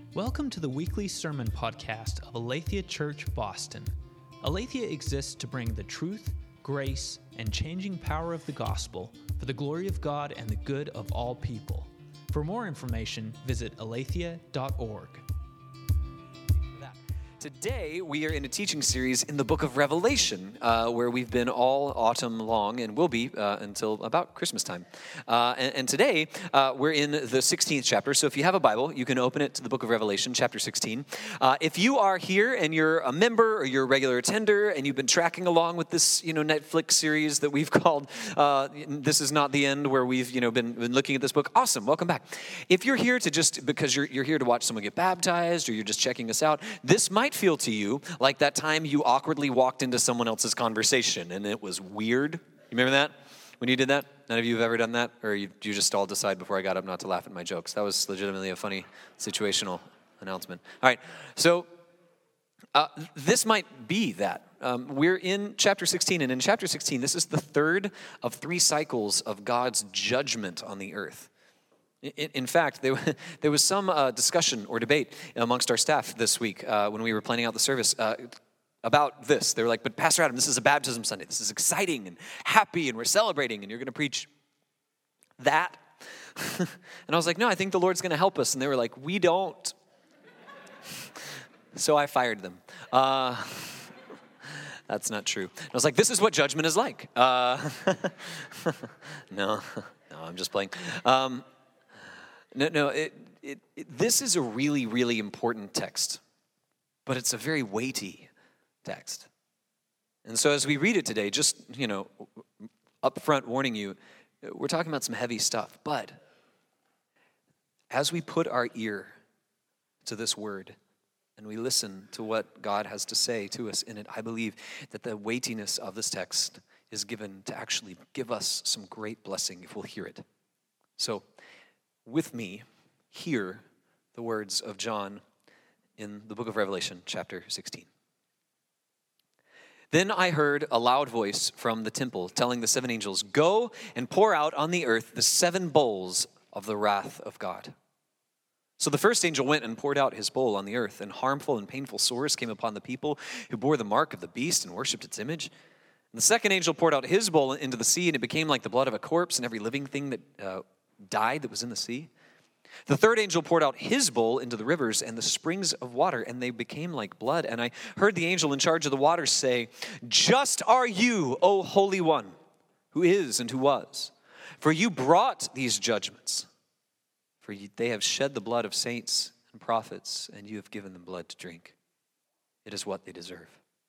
Welcome to the weekly sermon podcast of Aletheia Church, Boston. Aletheia exists to bring the truth, grace, and changing power of the gospel for the glory of God and the good of all people. For more information, visit aletheia.org. Today, we are in a teaching series in the book of Revelation, where we've been all autumn long and will be until about Christmas time. And today, we're in the 16th chapter. So if you have a Bible, you can open it to the book of Revelation, chapter 16. If you are here and you're a member or you're a regular attender and you've been tracking along with this, Netflix series that we've called This Is Not the End, where we've, been looking at this book, awesome, welcome back. If you're here to just, because you're here to watch someone get baptized or you're just checking us out, this might feel to you like that time you awkwardly walked into someone else's conversation and it was weird. You remember that? When you did that? None of you have ever done that? Or you just all decide before I got up not to laugh at my jokes? That was legitimately a funny situational announcement. All right, so this might be that. We're in chapter 16, and in chapter 16, this is the third of three cycles of God's judgment on the earth. In fact, there was some discussion or debate amongst our staff this week when we were planning out the service about this. They were like, but Pastor Adam, this is a baptism Sunday. This is exciting and happy, and we're celebrating, and you're going to preach that? And I was like, no, I think the Lord's going to help us. And they were like, we don't. So I fired them. That's not true. And I was like, this is what judgment is like. No, I'm just playing. No. This is a really, really important text, but it's a very weighty text. And so as we read it today, just, up front warning you, we're talking about some heavy stuff. But as we put our ear to this word and we listen to what God has to say to us in it, I believe that the weightiness of this text is given to actually give us some great blessing if we'll hear it. So, with me, hear the words of John in the book of Revelation, chapter 16. Then I heard a loud voice from the temple telling the seven angels, "Go and pour out on the earth the seven bowls of the wrath of God." So the first angel went and poured out his bowl on the earth, and harmful and painful sores came upon the people who bore the mark of the beast and worshipped its image. And the second angel poured out his bowl into the sea, and it became like the blood of a corpse, and every living thing that died that was in the sea. The third angel poured out his bowl into the rivers and the springs of water, and they became like blood. And I heard the angel in charge of the waters say, "Just are you, O Holy One, who is and who was, for you brought these judgments. For they have shed the blood of saints and prophets, and you have given them blood to drink. It is what they deserve."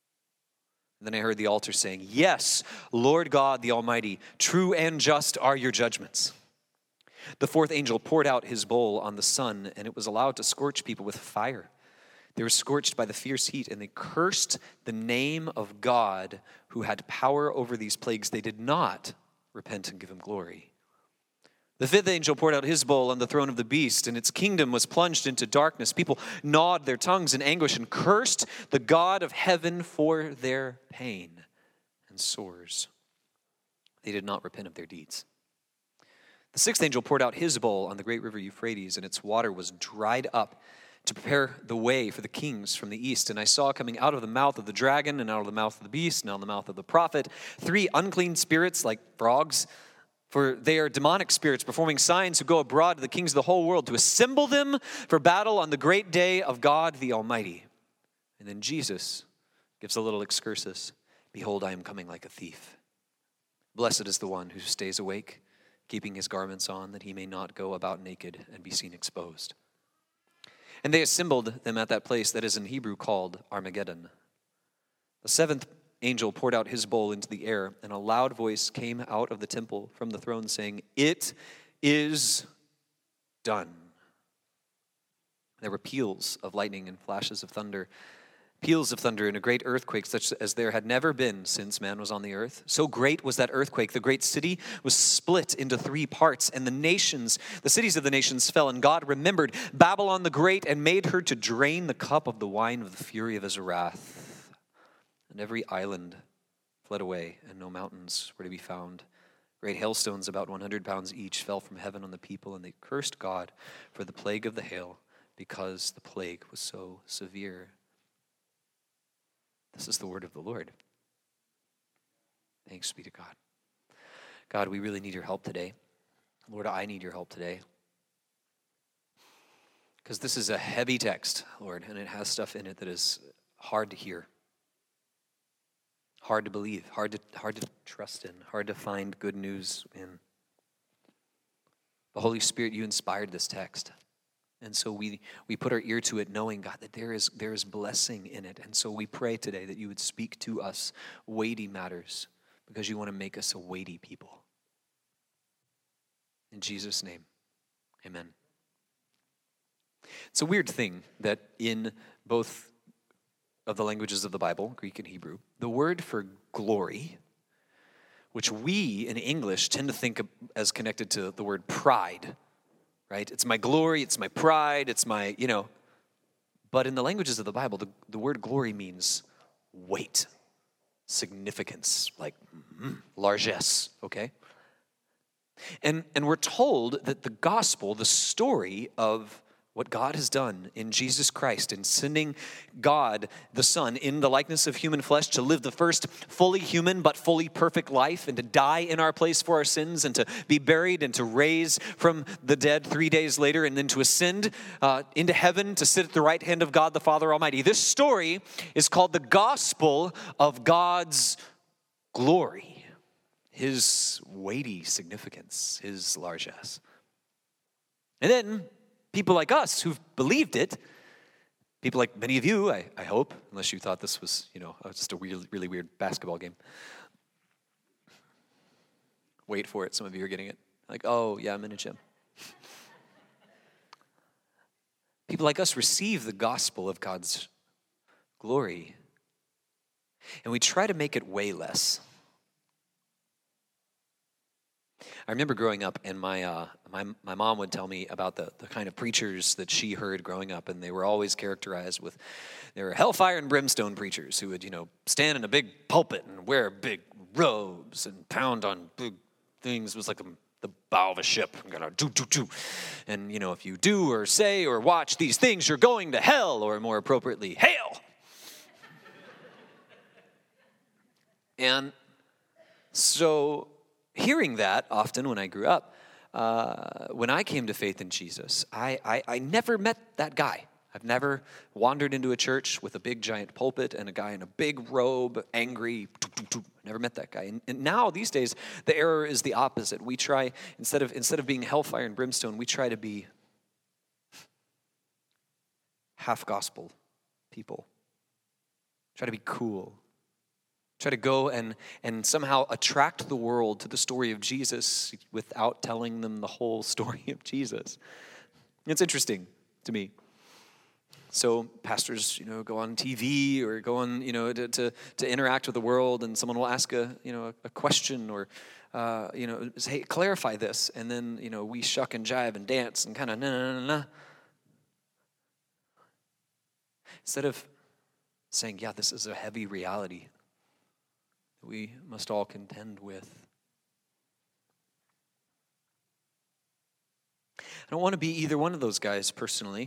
And then I heard the altar saying, "Yes, Lord God the Almighty, true and just are your judgments." The fourth angel poured out his bowl on the sun, and it was allowed to scorch people with fire. They were scorched by the fierce heat, and they cursed the name of God who had power over these plagues. They did not repent and give him glory. The fifth angel poured out his bowl on the throne of the beast, and its kingdom was plunged into darkness. People gnawed their tongues in anguish and cursed the God of heaven for their pain and sores. They did not repent of their deeds. The sixth angel poured out his bowl on the great river Euphrates, and its water was dried up to prepare the way for the kings from the east. And I saw coming out of the mouth of the dragon, and out of the mouth of the beast, and out of the mouth of the prophet, three unclean spirits like frogs, for they are demonic spirits performing signs who go abroad to the kings of the whole world to assemble them for battle on the great day of God the Almighty. And then Jesus gives a little excursus. "Behold, I am coming like a thief. Blessed is the one who stays awake, keeping his garments on, that he may not go about naked and be seen exposed." And they assembled them at that place that is in Hebrew called Armageddon. The seventh angel poured out his bowl into the air, and a loud voice came out of the temple from the throne saying, "It is done." There were peals of lightning and flashes of thunder, peals of thunder and a great earthquake such as there had never been since man was on the earth. So great was that earthquake, the great city was split into three parts, and the cities of the nations fell, and God remembered Babylon the Great and made her to drain the cup of the wine of the fury of his wrath. And every island fled away, and no mountains were to be found. Great hailstones about 100 pounds each fell from heaven on the people, and they cursed God for the plague of the hail, because the plague was so severe. This is the word of the Lord. Thanks be to God. God, we really need your help today. Lord, I need your help today. Because this is a heavy text, Lord, and it has stuff in it that is hard to hear, hard to believe, hard to trust in, hard to find good news in. The Holy Spirit, you inspired this text. And so we put our ear to it knowing, God, that there is blessing in it. And so we pray today that you would speak to us weighty matters because you want to make us a weighty people. In Jesus' name, amen. It's a weird thing that in both of the languages of the Bible, Greek and Hebrew, the word for glory, which we in English tend to think of as connected to the word pride, right? It's my glory, it's my pride, it's my, But in the languages of the Bible, the word glory means weight, significance, like largesse, okay? And we're told that the gospel, the story of what God has done in Jesus Christ in sending God, the Son, in the likeness of human flesh to live the first fully human but fully perfect life and to die in our place for our sins and to be buried and to raise from the dead 3 days later and then to ascend into heaven to sit at the right hand of God the Father Almighty. This story is called the gospel of God's glory, his weighty significance, his largesse. And then people like us who've believed it, people like many of you, I hope, unless you thought this was, just a really weird basketball game. Wait for it, some of you are getting it. Like, oh, yeah, I'm in a gym. People like us receive the gospel of God's glory, and we try to make it way less. I remember growing up, and my mom would tell me about the kind of preachers that she heard growing up, and they were always characterized with, they were hellfire and brimstone preachers who would, stand in a big pulpit and wear big robes and pound on big things. It was like the bow of a ship. Do. And, if you do or say or watch these things, you're going to hell, or more appropriately, hail. And so hearing that often when I grew up, when I came to faith in Jesus, I never met that guy. I've never wandered into a church with a big giant pulpit and a guy in a big robe, angry. Never met that guy. And now these days, the error is the opposite. We try, instead of being hellfire and brimstone, we try to be half gospel people. Try to be cool. Try to go and somehow attract the world to the story of Jesus without telling them the whole story of Jesus. It's interesting to me. So pastors, go on TV or go on, to interact with the world, and someone will ask a question or, say, hey, clarify this, and then we shuck and jive and dance and kind of na. Instead of saying, yeah, this is a heavy reality we must all contend with. I don't want to be either one of those guys personally.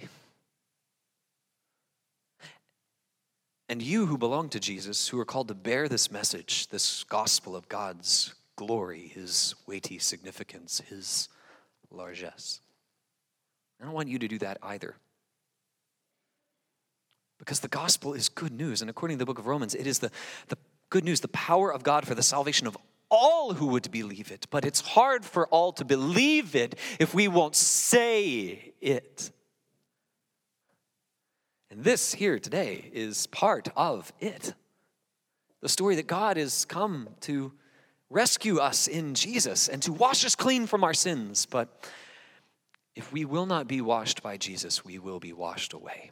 And you who belong to Jesus, who are called to bear this message, this gospel of God's glory, his weighty significance, his largesse. I don't want you to do that either. Because the gospel is good news, and according to the book of Romans, it is the good news, the power of God for the salvation of all who would believe it. But it's hard for all to believe it if we won't say it. And this here today is part of it. The story that God has come to rescue us in Jesus and to wash us clean from our sins. But if we will not be washed by Jesus, we will be washed away.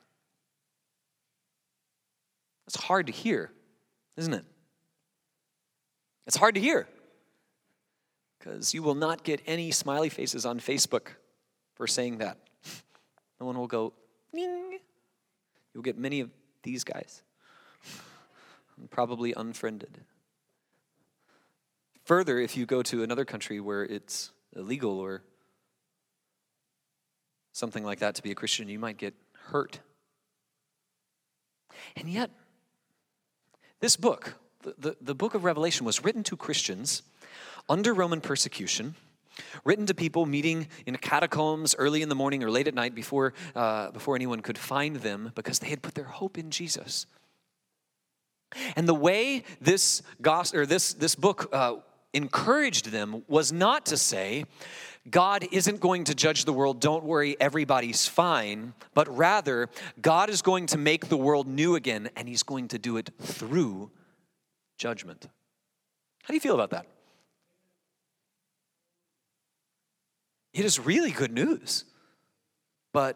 It's hard to hear, isn't it? It's hard to hear because you will not get any smiley faces on Facebook for saying that. No one will go, ning. You'll get many of these guys, probably unfriended. Further, if you go to another country where it's illegal or something like that to be a Christian, you might get hurt. And yet, this book, the book of Revelation, was written to Christians under Roman persecution, written to people meeting in catacombs early in the morning or late at night before anyone could find them, because they had put their hope in Jesus. And the way this book encouraged them was not to say, God isn't going to judge the world, don't worry, everybody's fine, but rather, God is going to make the world new again, and he's going to do it through judgment. How do you feel about that? It is really good news. But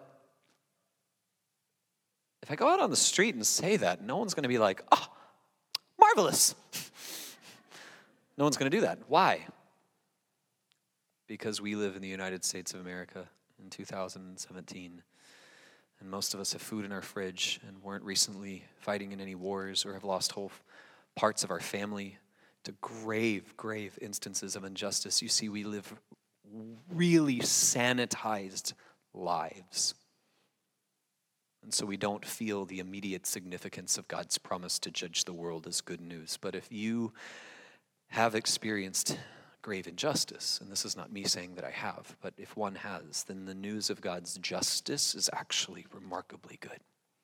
if I go out on the street and say that, no one's going to be like, oh, marvelous. No one's going to do that. Why? Because we live in the United States of America in 2017, and most of us have food in our fridge and weren't recently fighting in any wars or have lost whole parts of our family to grave, grave instances of injustice. You see, we live really sanitized lives. And so we don't feel the immediate significance of God's promise to judge the world as good news. But if you have experienced grave injustice, and this is not me saying that I have, but if one has, then the news of God's justice is actually remarkably good.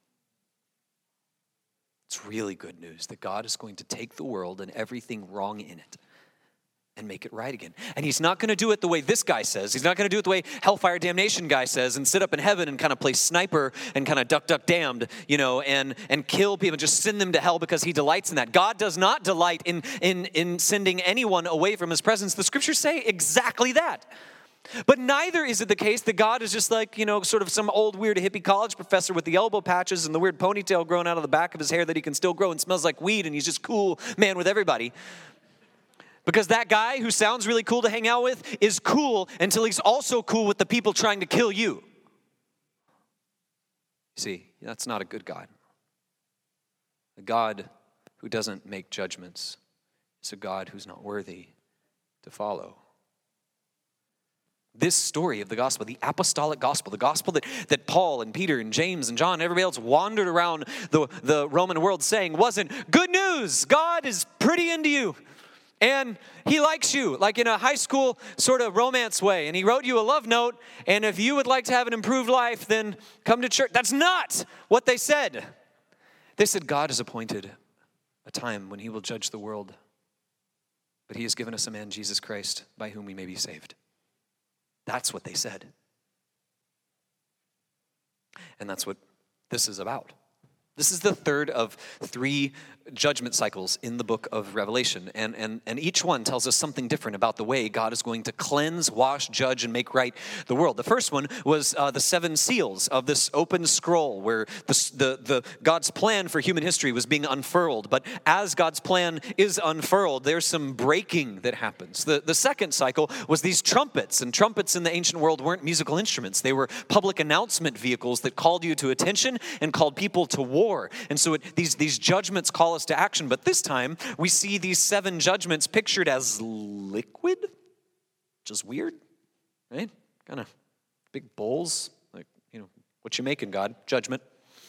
It's really good news that God is going to take the world and everything wrong in it and make it right again. And he's not going to do it the way this guy says. He's not going to do it the way Hellfire Damnation guy says and sit up in heaven and kind of play sniper and kind of duck, damned, and kill people and just send them to hell because he delights in that. God does not delight in sending anyone away from his presence. The scriptures say exactly that. But neither is it the case that God is just like, sort of some old weird hippie college professor with the elbow patches and the weird ponytail growing out of the back of his hair that he can still grow and smells like weed, and he's just cool man with everybody. Because that guy who sounds really cool to hang out with is cool until he's also cool with the people trying to kill you. See, that's not a good God. A God who doesn't make judgments is a God who's not worthy to follow. This story of the gospel, the apostolic gospel, the gospel that Paul and Peter and James and John and everybody else wandered around the Roman world saying wasn't good news. God is pretty into you. And he likes you, like in a high school sort of romance way. And he wrote you a love note. And if you would like to have an improved life, then come to church. That's not what they said. They said God has appointed a time when he will judge the world. But he has given us a man, Jesus Christ, by whom we may be saved. That's what they said. And that's what this is about. This is the third of 3 judgment cycles in the book of Revelation. And each one tells us something different about the way God is going to cleanse, wash, judge, and make right the world. The first one was the 7 seals of this open scroll where the God's plan for human history was being unfurled. But as God's plan is unfurled, there's some breaking that happens. The second cycle was these trumpets. And trumpets in the ancient world weren't musical instruments. They were public announcement vehicles that called you to attention and called people to war. And so these judgments call us to action. But this time, we see these 7 judgments pictured as liquid, which is weird, right? Kind of big bowls, like, what you making, God? Judgment.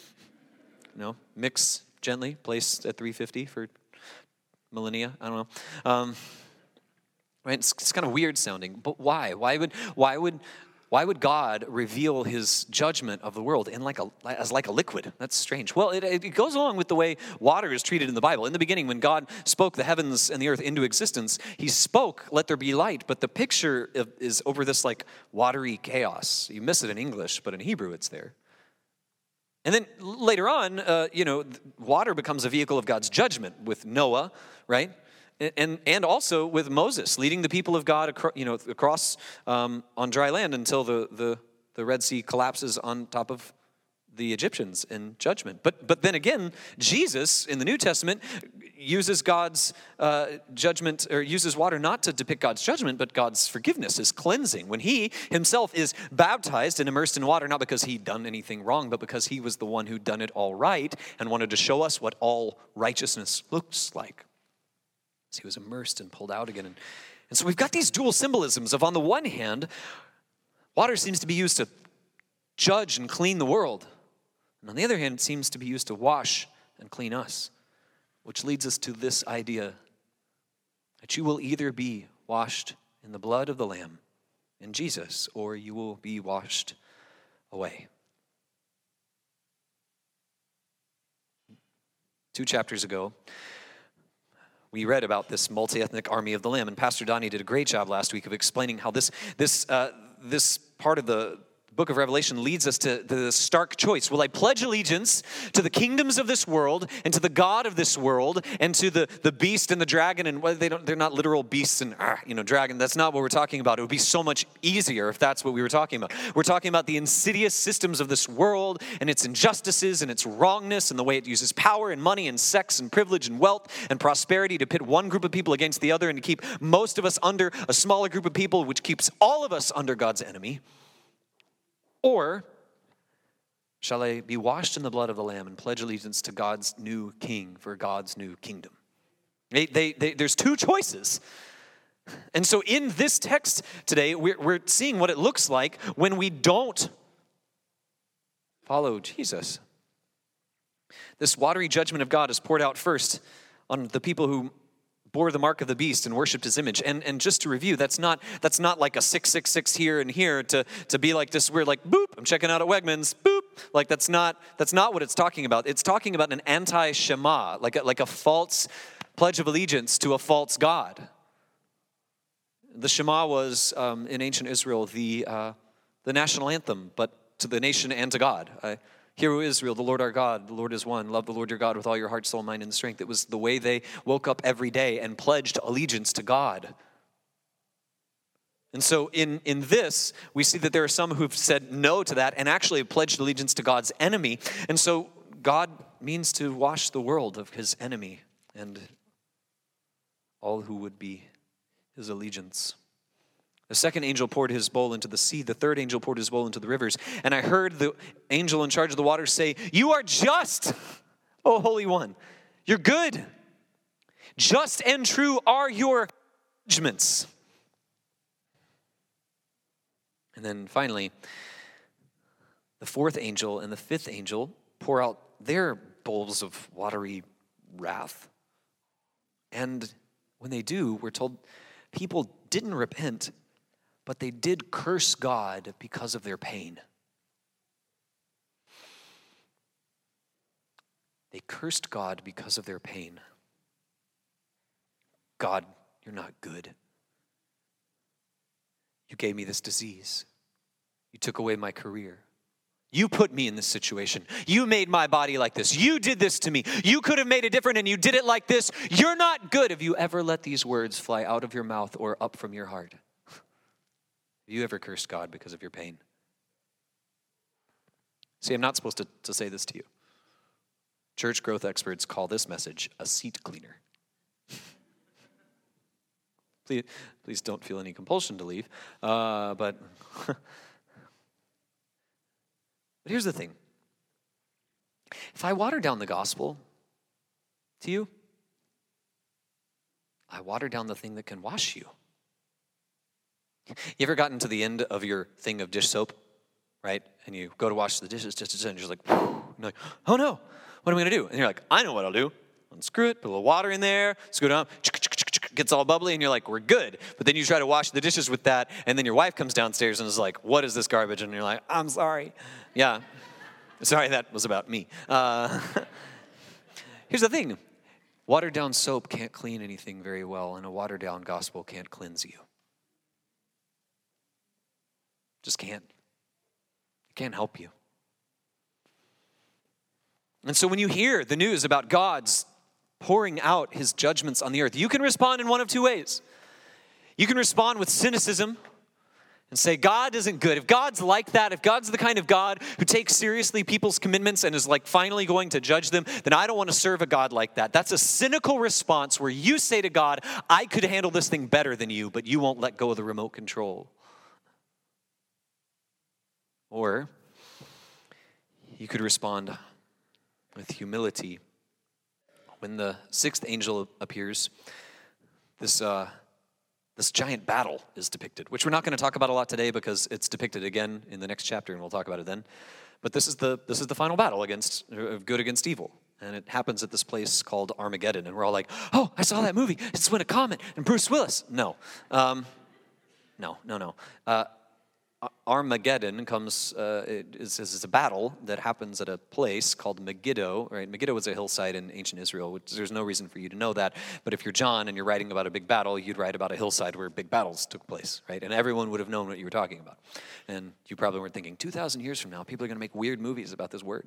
Mix gently, placed at 350 for millennia. I don't know. Right? It's kind of weird sounding. But why? Why would God reveal his judgment of the world as like a liquid? That's strange. Well, it goes along with the way water is treated in the Bible. In the beginning, when God spoke the heavens and the earth into existence, he spoke, let there be light. But the picture is over this like watery chaos. You miss it in English, but in Hebrew it's there. And then later on, water becomes a vehicle of God's judgment with Noah, right? And also with Moses leading the people of God across on dry land until the Red Sea collapses on top of the Egyptians in judgment. But then again, Jesus in the New Testament uses God's judgment, or uses water not to depict God's judgment, but God's forgiveness, his cleansing. When he himself is baptized and immersed in water, not because he'd done anything wrong, but because he was the one who'd done it all right and wanted to show us what all righteousness looks like. So he was immersed and pulled out again. And so we've got these dual symbolisms of, on the one hand, water seems to be used to judge and clean the world. And on the other hand, it seems to be used to wash and clean us, which leads us to this idea that you will either be washed in the blood of the Lamb, in Jesus, or you will be washed away. 2 chapters ago, we read about this multi-ethnic army of the Lamb, and Pastor Donnie did a great job last week of explaining how this part of the book of Revelation leads us to the stark choice. Will I pledge allegiance to the kingdoms of this world and to the God of this world and to the beast and the dragon? And well, they're not literal beasts and dragon. That's not what we're talking about. It would be so much easier if that's what we were talking about. We're talking about the insidious systems of this world and its injustices and its wrongness and the way it uses power and money and sex and privilege and wealth and prosperity to pit one group of people against the other and to keep most of us under a smaller group of people, which keeps all of us under God's enemy. Or shall I be washed in the blood of the Lamb and pledge allegiance to God's new king for God's new kingdom? There's 2 choices. And so in this text today, we're seeing what it looks like when we don't follow Jesus. This watery judgment of God is poured out first on the people who bore the mark of the beast and worshipped his image. And just to review, that's not like a 666 here and here to be like this weird like boop, I'm checking out at Wegmans, boop. Like that's not what it's talking about. It's talking about an anti-Shema, like a false pledge of allegiance to a false God. The Shema was in ancient Israel the national anthem, but to the nation and to God. Hear, O Israel, the Lord our God, the Lord is one. Love the Lord your God with all your heart, soul, mind, and strength. It was the way they woke up every day and pledged allegiance to God. And so in this, we see that there are some who've said no to that and actually have pledged allegiance to God's enemy. And so God means to wash the world of his enemy and all who would be his allegiance. The second angel poured his bowl into the sea. The third angel poured his bowl into the rivers. And I heard the angel in charge of the waters say, "You are just, O Holy One. You're good. Just and true are your judgments." And then finally, the fourth angel and the fifth angel pour out their bowls of watery wrath. And when they do, we're told people didn't repent, but they did curse God because of their pain. They cursed God because of their pain. God, you're not good. You gave me this disease. You took away my career. You put me in this situation. You made my body like this. You did this to me. You could have made it different and you did it like this. You're not good. Have you ever let these words fly out of your mouth or up from your heart? Have you ever cursed God because of your pain? See, I'm not supposed to say this to you. Church growth experts call this message a seat cleaner. Please don't feel any compulsion to leave. But here's the thing. If I water down the gospel to you, I water down the thing that can wash you. You ever gotten to the end of your thing of dish soap, right? And you go to wash the dishes, and you're just like, whew, and you're like, oh no, what am I going to do? And you're like, I know what I'll do. Unscrew it, put a little water in there, screw it down, gets all bubbly, and you're like, we're good. But then you try to wash the dishes with that, and then your wife comes downstairs and is like, what is this garbage? And you're like, I'm sorry. Yeah, sorry, that was about me. Here's the thing. Watered down soap can't clean anything very well, and a watered down gospel can't cleanse you. Just can't. It can't help you. And so when you hear the news about God's pouring out his judgments on the earth, you can respond in one of 2 ways. You can respond with cynicism and say, God isn't good. If God's like that, if God's the kind of God who takes seriously people's commitments and is like finally going to judge them, then I don't want to serve a God like that. That's a cynical response where you say to God, I could handle this thing better than you, but you won't let go of the remote control. Or you could respond with humility. When the sixth angel appears, this giant battle is depicted, which we're not going to talk about a lot today because it's depicted again in the next chapter, and we'll talk about it then. But this is the final battle against good against evil. And it happens at this place called Armageddon. And we're all like, oh, I saw that movie. It's when a comet and Bruce Willis. No. No. Armageddon comes, is a battle that happens at a place called Megiddo, right? Megiddo was a hillside in ancient Israel, which there's no reason for you to know that. But if you're John and you're writing about a big battle, you'd write about a hillside where big battles took place, right? And everyone would have known what you were talking about. And you probably weren't thinking, 2,000 years from now, people are going to make weird movies about this word.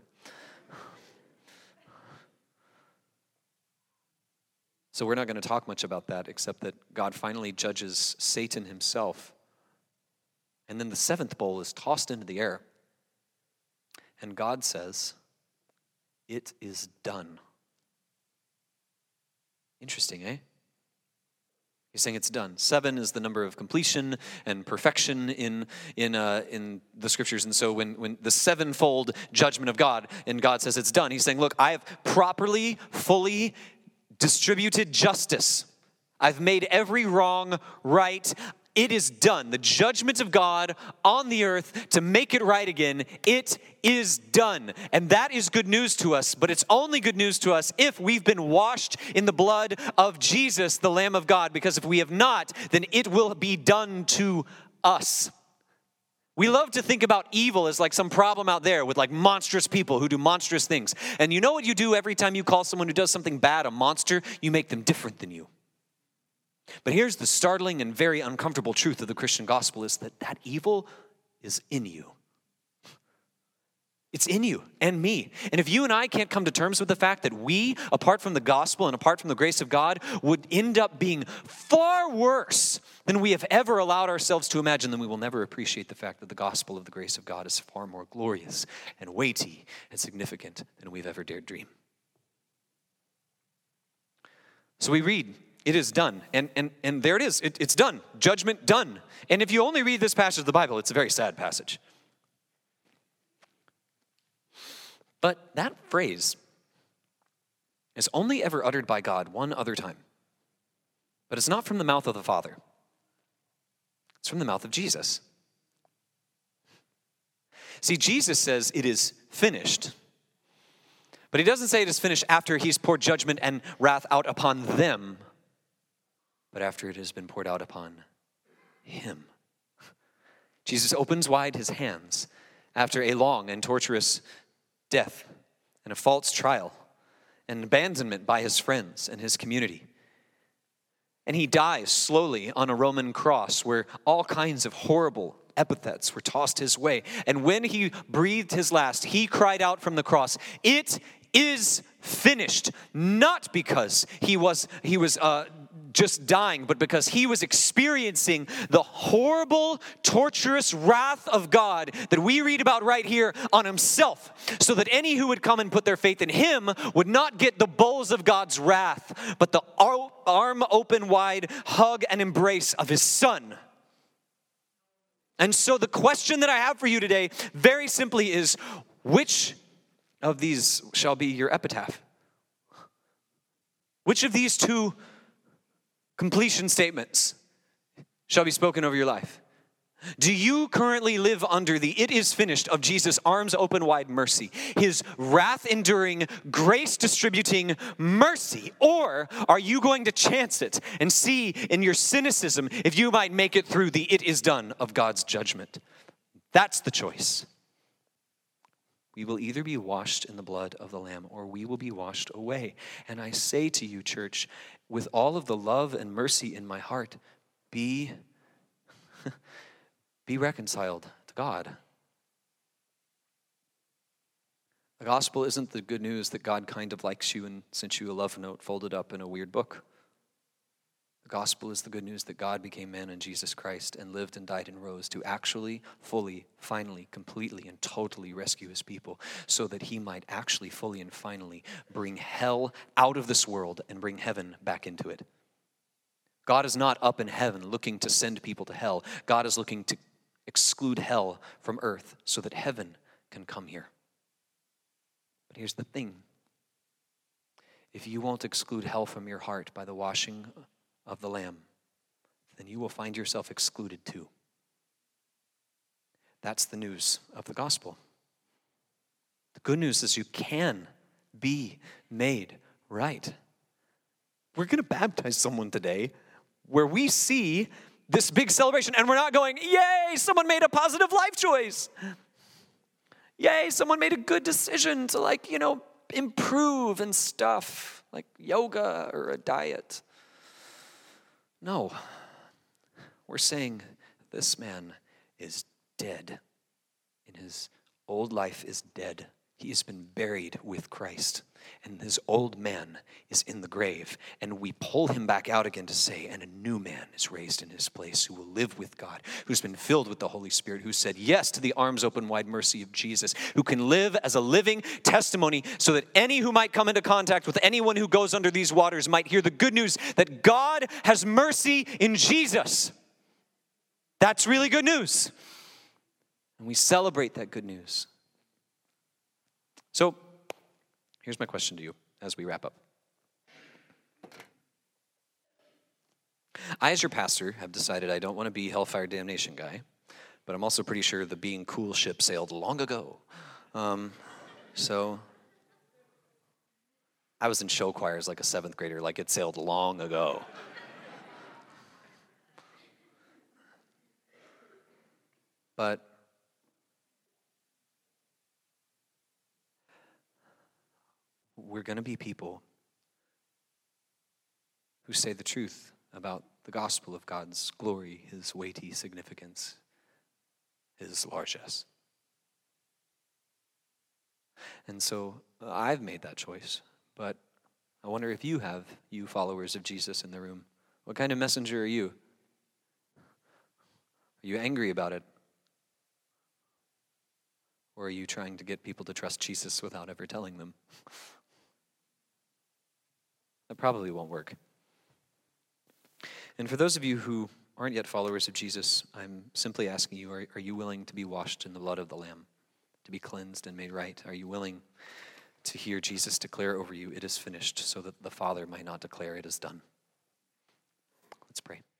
So we're not going to talk much about that, except that God finally judges Satan himself. And then the seventh bowl is tossed into the air. And God says, it is done. Interesting, eh? He's saying it's done. 7 is the number of completion and perfection in the scriptures. And so when the sevenfold judgment of God, and God says it's done, he's saying, look, I have properly, fully distributed justice. I've made every wrong right. It is done. The judgment of God on the earth to make it right again, it is done. And that is good news to us, but it's only good news to us if we've been washed in the blood of Jesus, the Lamb of God, because if we have not, then it will be done to us. We love to think about evil as like some problem out there with like monstrous people who do monstrous things. And you know what you do every time you call someone who does something bad a monster? You make them different than you. But here's the startling and very uncomfortable truth of the Christian gospel is that evil is in you. It's in you and me. And if you and I can't come to terms with the fact that we, apart from the gospel and apart from the grace of God, would end up being far worse than we have ever allowed ourselves to imagine, then we will never appreciate the fact that the gospel of the grace of God is far more glorious and weighty and significant than we've ever dared dream. So we read, it is done. And there it is. It's done. Judgment done. And if you only read this passage of the Bible, it's a very sad passage. But that phrase is only ever uttered by God one other time. But it's not from the mouth of the Father. It's from the mouth of Jesus. See, Jesus says it is finished. But he doesn't say it is finished after he's poured judgment and wrath out upon them, but after it has been poured out upon him. Jesus opens wide his hands after a long and torturous death and a false trial and abandonment by his friends and his community. And he dies slowly on a Roman cross where all kinds of horrible epithets were tossed his way. And when he breathed his last, he cried out from the cross, "It is finished," not because he was just dying, but because he was experiencing the horrible, torturous wrath of God that we read about right here on himself, so that any who would come and put their faith in him would not get the bowls of God's wrath, but the arm open wide hug and embrace of his Son. And so the question that I have for you today, very simply, is which of these shall be your epitaph? Which of these two completion statements shall be spoken over your life? Do you currently live under the "it is finished" of Jesus' arms open wide mercy, his wrath enduring, grace distributing mercy? Or are you going to chance it and see in your cynicism if you might make it through the "it is done" of God's judgment? That's the choice. We will either be washed in the blood of the Lamb or we will be washed away. And I say to you, church, with all of the love and mercy in my heart, be reconciled to God. The gospel isn't the good news that God kind of likes you and sent you a love note folded up in a weird book. The gospel is the good news that God became man in Jesus Christ and lived and died and rose to actually, fully, finally, completely, and totally rescue his people so that he might actually, fully, and finally bring hell out of this world and bring heaven back into it. God is not up in heaven looking to send people to hell. God is looking to exclude hell from earth so that heaven can come here. But here's the thing. If you won't exclude hell from your heart by the washing of the Lamb, then you will find yourself excluded too. That's the news of the gospel. The good news is you can be made right. We're going to baptize someone today where we see this big celebration, and we're not going, yay, someone made a positive life choice. Yay, someone made a good decision to improve and stuff, like yoga or a diet. No, we're saying this man is dead. And his old life is dead. He has been buried with Christ. And his old man is in the grave. And we pull him back out again to say, and a new man is raised in his place who will live with God, who's been filled with the Holy Spirit, who said yes to the arms open wide mercy of Jesus, who can live as a living testimony so that any who might come into contact with anyone who goes under these waters might hear the good news that God has mercy in Jesus. That's really good news. And we celebrate that good news. So, here's my question to you as we wrap up. I, as your pastor, have decided I don't want to be hellfire damnation guy, but I'm also pretty sure the being cool ship sailed long ago. So, I was in show choir as like a 7th grader, like it sailed long ago. But we're going to be people who say the truth about the gospel of God's glory, his weighty significance, his largesse. And so I've made that choice, but I wonder if you have, you followers of Jesus in the room. What kind of messenger are you? Are you angry about it? Or are you trying to get people to trust Jesus without ever telling them? That probably won't work. And for those of you who aren't yet followers of Jesus, I'm simply asking you, are you willing to be washed in the blood of the Lamb, to be cleansed and made right? Are you willing to hear Jesus declare over you, it is finished, so that the Father might not declare it is done? Let's pray.